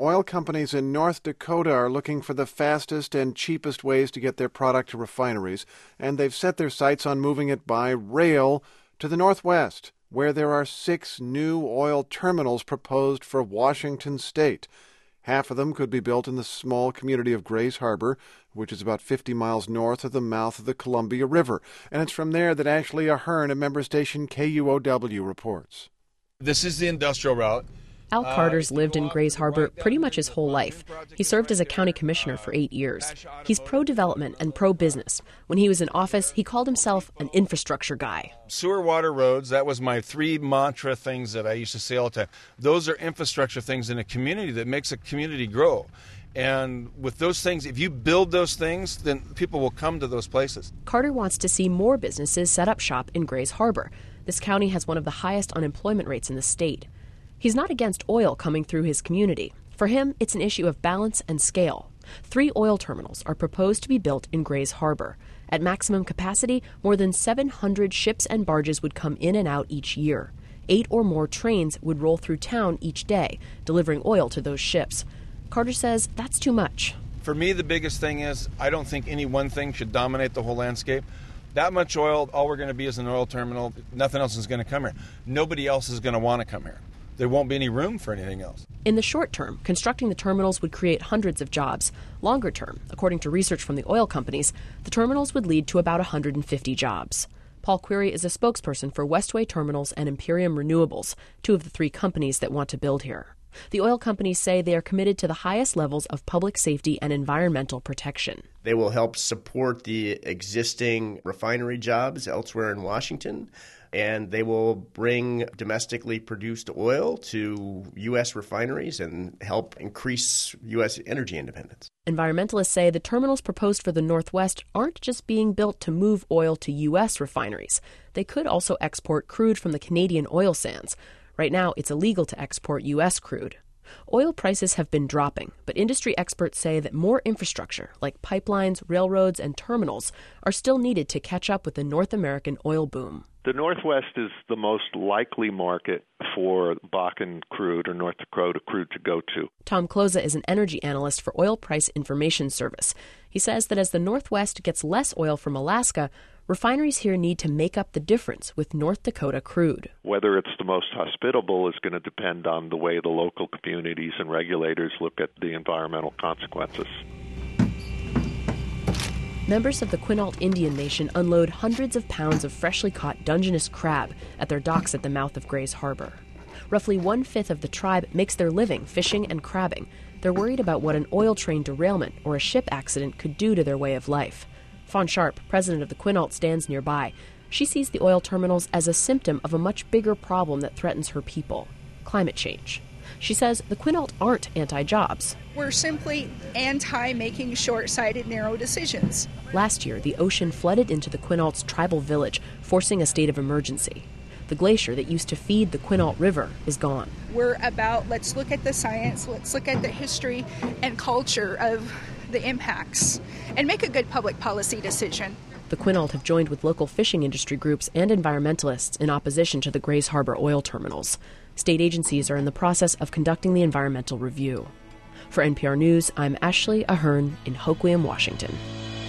Oil companies in North Dakota are looking for the fastest and cheapest ways to get their product to refineries, and they've set their sights on moving it by rail to the Northwest, where there are 6 new oil terminals proposed for Washington state. Half of them could be built in the small community of Grays Harbor, which is about 50 miles north of the mouth of the Columbia River. And it's from there that Ashley Ahern of member station KUOW reports. This is the industrial route. Al Carter's lived in Grays Harbor pretty much his whole life. He served as a county commissioner for 8 years. He's pro-development and pro-business. When he was in office, he called himself an infrastructure guy. Sewer, water, roads, that was my 3 mantra things that I used to say all the time. Those are infrastructure things in a community that makes a community grow. And with those things, if you build those things, then people will come to those places. Carter wants to see more businesses set up shop in Grays Harbor. This county has one of the highest unemployment rates in the state. He's not against oil coming through his community. For him, it's an issue of balance and scale. 3 oil terminals are proposed to be built in Grays Harbor. At maximum capacity, more than 700 ships and barges would come in and out each year. 8 or more trains would roll through town each day, delivering oil to those ships. Carter says that's too much. For me, the biggest thing is I don't think any one thing should dominate the whole landscape. That much oil, all we're going to be is an oil terminal. Nothing else is going to come here. Nobody else is going to want to come here. There won't be any room for anything else. In the short term, constructing the terminals would create hundreds of jobs. Longer term, according to research from the oil companies, the terminals would lead to about 150 jobs. Paul Query is a spokesperson for Westway Terminals and Imperium Renewables, 2 of the 3 companies that want to build here. The oil companies say they are committed to the highest levels of public safety and environmental protection. They will help support the existing refinery jobs elsewhere in Washington, and they will bring domestically produced oil to U.S. refineries and help increase U.S. energy independence. Environmentalists say the terminals proposed for the Northwest aren't just being built to move oil to U.S. refineries. They could also export crude from the Canadian oil sands. Right now, it's illegal to export U.S. crude. Oil prices have been dropping, but industry experts say that more infrastructure, like pipelines, railroads, and terminals, are still needed to catch up with the North American oil boom. The Northwest is the most likely market for Bakken crude or North Dakota crude to go to. Tom Kloza is an energy analyst for Oil Price Information Service. He says that as the Northwest gets less oil from Alaska, refineries here need to make up the difference with North Dakota crude. Whether it's the most hospitable is going to depend on the way the local communities and regulators look at the environmental consequences. Members of the Quinault Indian Nation unload hundreds of pounds of freshly caught Dungeness crab at their docks at the mouth of Grays Harbor. Roughly 1/5 of the tribe makes their living fishing and crabbing. They're worried about what an oil train derailment or a ship accident could do to their way of life. Fawn Sharp, president of the Quinault, stands nearby. She sees the oil terminals as a symptom of a much bigger problem that threatens her people: climate change. She says the Quinault aren't anti-jobs. We're simply anti-making short-sighted, narrow decisions. Last year, the ocean flooded into the Quinault's tribal village, forcing a state of emergency. The glacier that used to feed the Quinault River is gone. We're about, let's look at the science, let's look at the history and culture of the impacts, and make a good public policy decision. The Quinault have joined with local fishing industry groups and environmentalists in opposition to the Grays Harbor oil terminals. State agencies are in the process of conducting the environmental review. For NPR News, I'm Ashley Ahern in Hoquiam, Washington.